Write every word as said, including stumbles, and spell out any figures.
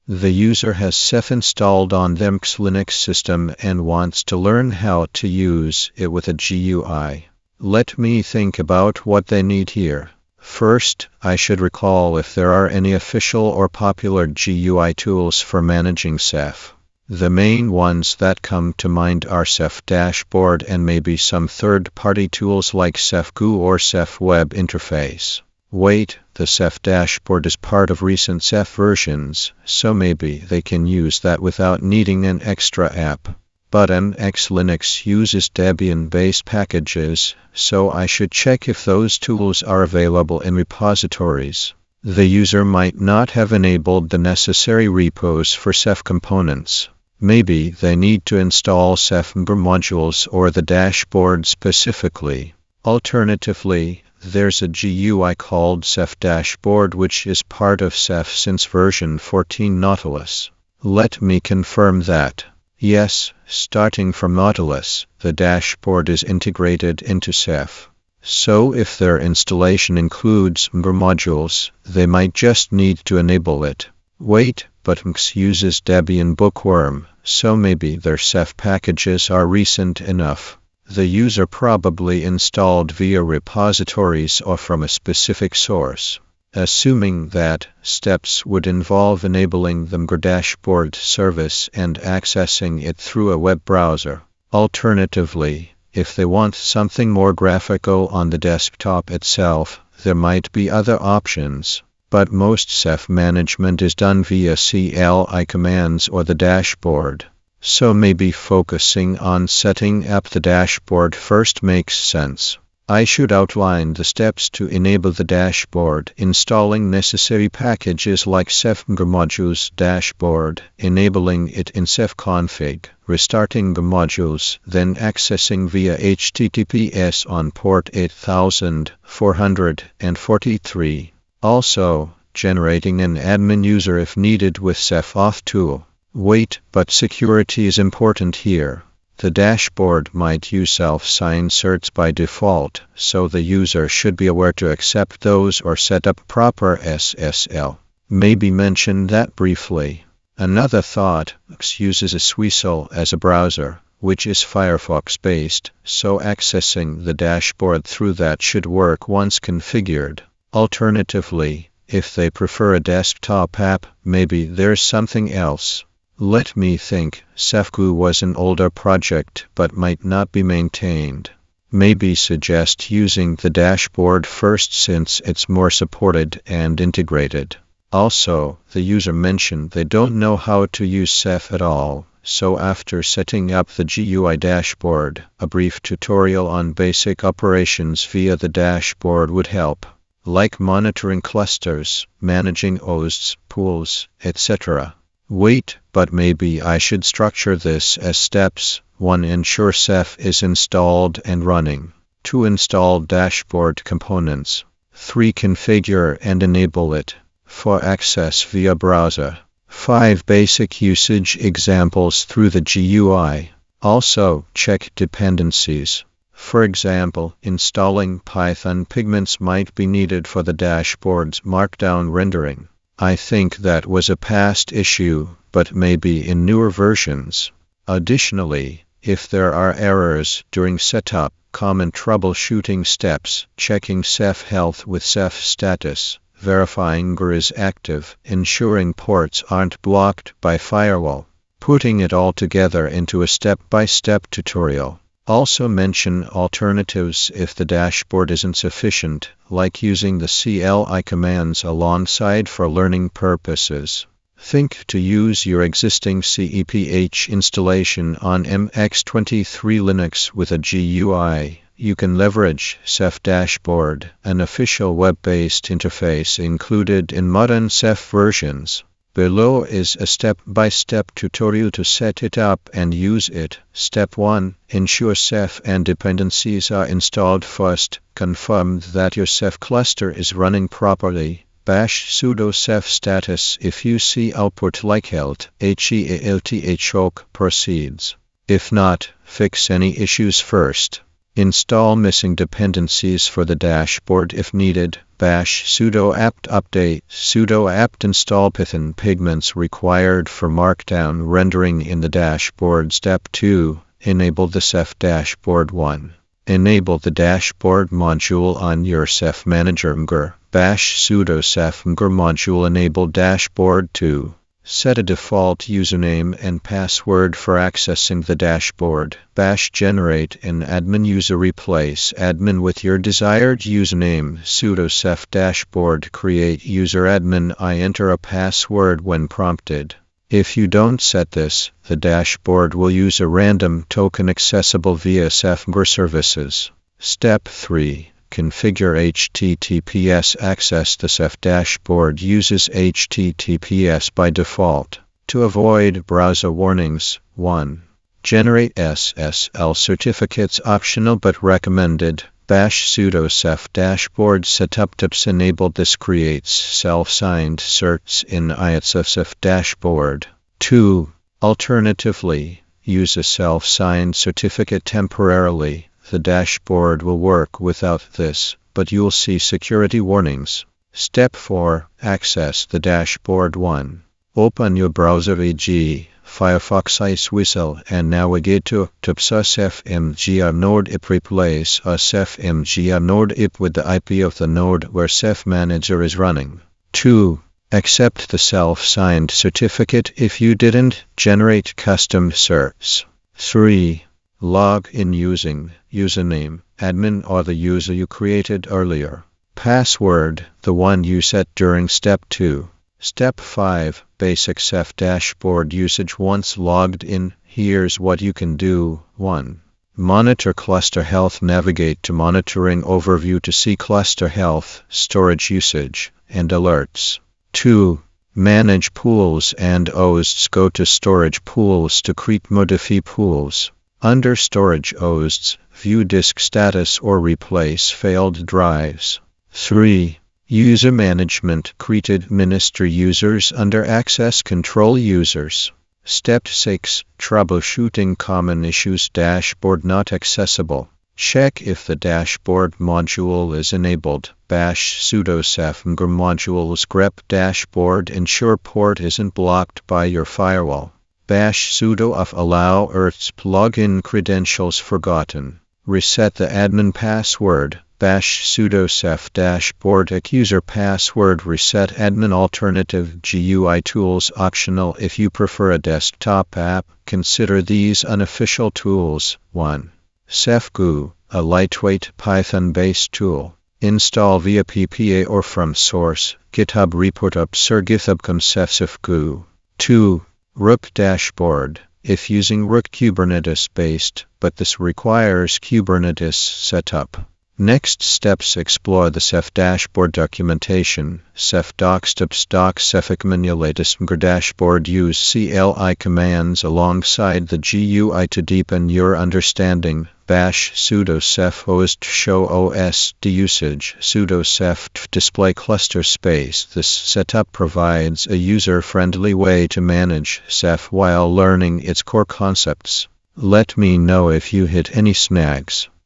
The user has Ceph installed on their Linux system and wants to learn how to use it with a G U I. Let me think about what they need here. First, I should recall if there are any official or popular G U I tools for managing Ceph. The main ones that come to mind are Ceph Dashboard and maybe some third-party tools like Ceph G U I or Ceph Web Interface. Wait, the Ceph Dashboard is part of recent Ceph versions, so maybe they can use that without needing an extra app. But M X Linux uses Debian-based packages, so I should check if those tools are available in repositories. The user might not have enabled the necessary repos for Ceph components. Maybe they need to install Ceph modules or the dashboard specifically. Alternatively, there's a G U I called Ceph Dashboard which is part of Ceph since version fourteen Nautilus. Let me confirm that. Yes, starting from Nautilus, the dashboard is integrated into Ceph. So if their installation includes M B R modules, they might just need to enable it. Wait, but M X uses Debian Bookworm, so maybe their Ceph packages are recent enough. The user probably installed via repositories or from a specific source. Assuming that, steps would involve enabling the M G R dashboard service and accessing it through a web browser. Alternatively, if they want something more graphical on the desktop itself, there might be other options. But most Ceph management is done via C L I commands or the dashboard. So maybe focusing on setting up the dashboard first makes sense. I should outline the steps to enable the dashboard, installing necessary packages like Ceph M G R modules dashboard, enabling it in Ceph config, restarting the modules, then accessing via H T T P S on port eight thousand four hundred forty-three. Also, generating an admin user if needed with Ceph Auth tool. Wait, but security is important here. The dashboard might use self-sign certs by default, so the user should be aware to accept those or set up proper S S L. Maybe mention that briefly. Another thought, X uses a Swisal as a browser, which is Firefox-based, so accessing the dashboard through that should work once configured. Alternatively, if they prefer a desktop app, maybe there's something else. Let me think, Ceph G U I was an older project but might not be maintained. Maybe suggest using the dashboard first since it's more supported and integrated. Also, the user mentioned they don't know how to use Ceph at all, so after setting up the G U I dashboard, a brief tutorial on basic operations via the dashboard would help, like monitoring clusters, managing hosts, pools, et cetera. Wait, but maybe I should structure this as steps. one Ensure Ceph is installed and running. two Install dashboard components. three Configure and enable it. four Access via browser. five Basic usage examples through the G U I. Also, check dependencies. For example, installing Python pigments might be needed for the dashboard's markdown rendering. I think that was a past issue, but maybe in newer versions. Additionally, if there are errors during setup, common troubleshooting steps, checking Ceph health with Ceph status, verifying G R is active, ensuring ports aren't blocked by firewall, putting it all together into a step-by-step tutorial. Also mention alternatives if the dashboard isn't sufficient, like using the C L I commands alongside for learning purposes. Think to use your existing Ceph installation on M X twenty-three Linux with a G U I. You can leverage Ceph Dashboard, an official web-based interface included in modern Ceph versions. Below is a step-by-step tutorial to set it up and use it. Step one. Ensure Ceph and dependencies are installed first. Confirm that your Ceph cluster is running properly. Bash sudo ceph status if you see output like helt, halt proceeds. If not, fix any issues first. Install missing dependencies for the dashboard if needed. bash sudo apt update sudo apt install Python pigments required for markdown rendering in the dashboard. Step two. Enable the Ceph dashboard. one. Enable the dashboard module on your Ceph manager. Mgr bash sudo ceph mgr module enable dashboard. two. Set a default username and password for accessing the dashboard. Bash generate an admin user. Replace admin with your desired username. Sudo ceph dashboard create user admin. I enter a password when prompted. If you don't set this, the dashboard will use a random token accessible via Ceph mgr services. Step three. Configure H T T P S access. The Ceph dashboard uses H T T P S by default. To avoid browser warnings, one. Generate S S L certificates optional but recommended. Bash sudo ceph dashboard setup tips enabled. This creates self-signed certs in I A T S Ceph dashboard. two. Alternatively, use a self-signed certificate temporarily. The dashboard will work without this, but you'll see security warnings. Step four. Access the dashboard. one. Open your browser for example Firefox iSwissl and navigate to tupsa ceph mgr node ip. Replace a ceph mgr node ip with the I P of the node where Ceph Manager is running. two. Accept the self-signed certificate if you didn't generate custom certs. three. Log in using username, admin or the user you created earlier. Password, the one you set during step two. Step five. Basic Ceph dashboard usage. Once logged in, here's what you can do. one. Monitor cluster health. Navigate to monitoring overview to see cluster health, storage usage, and alerts. two. Manage pools and hosts. Go to storage pools to create modify pools. Under storage hosts, view disk status or replace failed drives. three. User management. Create administer users under access control users. Step six. Troubleshooting common issues. Dashboard not accessible. Check if the dashboard module is enabled. Bash sudo ceph mgr modules grep dashboard. Ensure port isn't blocked by your firewall. Bash sudo off allow earth's plugin credentials forgotten. Reset the admin password. Bash sudo ceph dashboard user password. Reset admin. Alternative G U I tools optional if you prefer a desktop app. Consider these unofficial tools. one. CephGui, a lightweight Python-based tool. Install via P P A or from source. GitHub repo upsir github.com CephGui. two. Rook dashboard. If using Rook Kubernetes based, but this requires Kubernetes setup. Next steps explore the Ceph dashboard documentation. Ceph docs tips doc Ceph latest mgr dashboard. Use C L I commands alongside the G U I to deepen your understanding. Bash sudo ceph host show O S D usage. Sudo ceph display cluster space. This setup provides a user-friendly way to manage Ceph while learning its core concepts. Let me know if you hit any snags.